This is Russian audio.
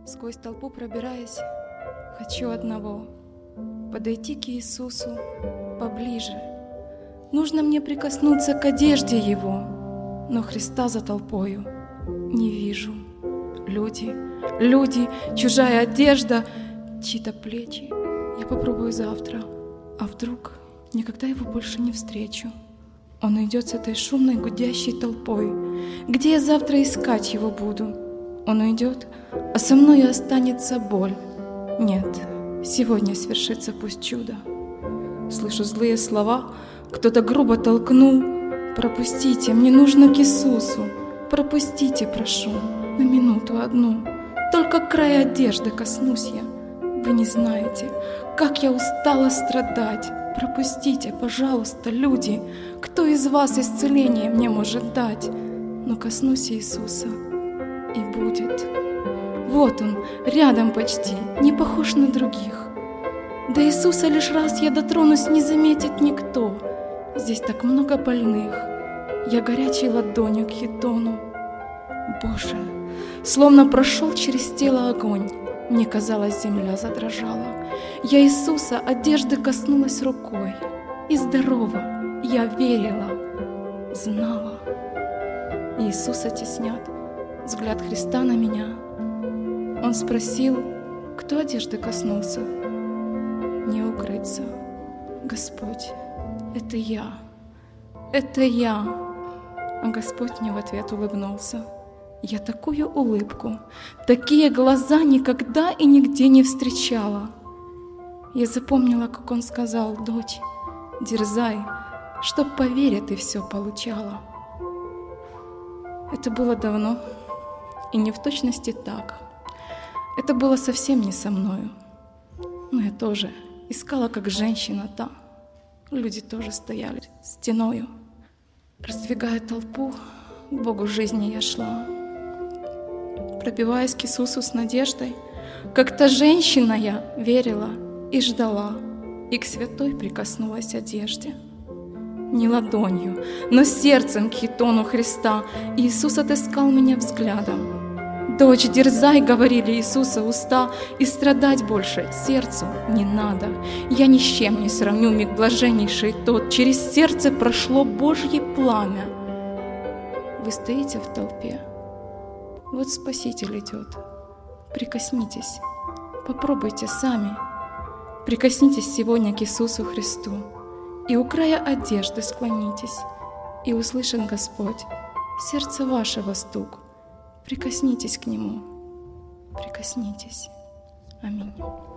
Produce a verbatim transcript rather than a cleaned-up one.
Сквозь толпу пробираясь, хочу одного — подойти к Иисусу поближе. Нужно мне прикоснуться к одежде Его, но Христа за толпою не вижу. Люди, люди, чужая одежда, чьи-то плечи. Я попробую завтра, а вдруг никогда Его больше не встречу. Он уйдет с этой шумной, гудящей толпой. Где я завтра искать Его буду? Он уйдет, а со мной останется боль. Нет, сегодня свершится пусть чудо. Слышу злые слова, кто-то грубо толкнул. Пропустите, мне нужно к Иисусу. Пропустите, прошу, на минуту одну. Только края одежды коснусь я. Вы не знаете, как я устала страдать. Пропустите, пожалуйста, люди, кто из вас исцеление мне может дать? Но коснусь Иисуса, и будет. Вот Он, рядом почти, не похож на других. До Иисуса лишь раз я дотронусь, не заметит никто. Здесь так много больных, я горячей ладонью к хитону. Боже, словно прошел через тело огонь, мне казалось, земля задрожала. Я Иисуса одежды коснулась рукой, и здорова, я верила, знала. Иисуса теснят, взгляд Христа на меня. Он спросил, кто одежды коснулся? Не укрыться. Господь, это я, это я. А Господь мне в ответ улыбнулся. Я такую улыбку, такие глаза никогда и нигде не встречала. Я запомнила, как Он сказал: дочь, дерзай, чтоб по вере ты все получала. Это было давно и не в точности так. Это было совсем не со мною. Но я тоже искала, как женщина та. Люди тоже стояли стеною. Раздвигая толпу, к Богу жизни я шла. Пробиваясь к Иисусу с надеждой, как та женщина я верила и ждала, и к святой прикоснулась одежде. Не ладонью, но сердцем к хитону Христа Иисус отыскал меня взглядом. «Дочь, дерзай», — говорили Иисуса уста, «и страдать больше сердцу не надо. Я ни с чем не сравню миг блаженнейший тот, через сердце прошло Божье пламя». Вы стоите в толпе, вот Спаситель идет. Прикоснитесь, попробуйте сами. Прикоснитесь сегодня к Иисусу Христу, и у края одежды склонитесь, и услышит Господь сердце вашего стук. Прикоснитесь к Нему, прикоснитесь. Аминь.